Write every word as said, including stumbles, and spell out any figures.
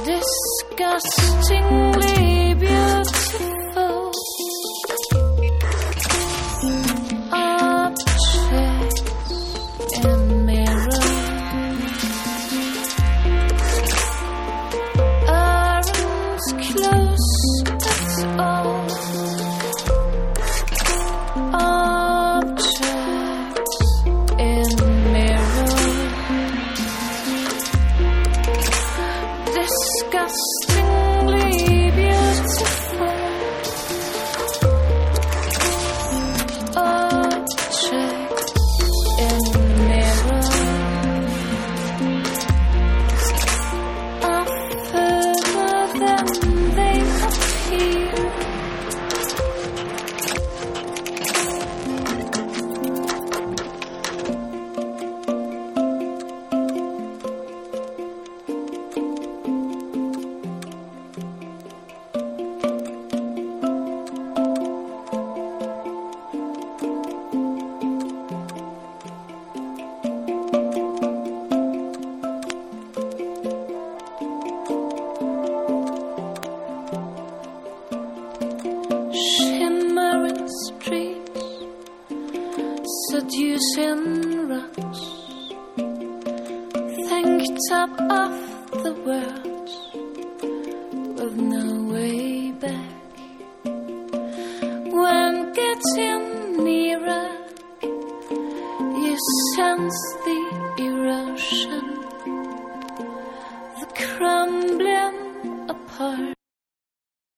disgustingly beautiful objects in mirrors aren't close at all. Objects in mirrors disgustingly beautiful objects in mirrors are further than they appear. Shimmering streets, seducing ruts, think top of the world with no way back. When getting nearer, you sense the erosion, the crumbling apart.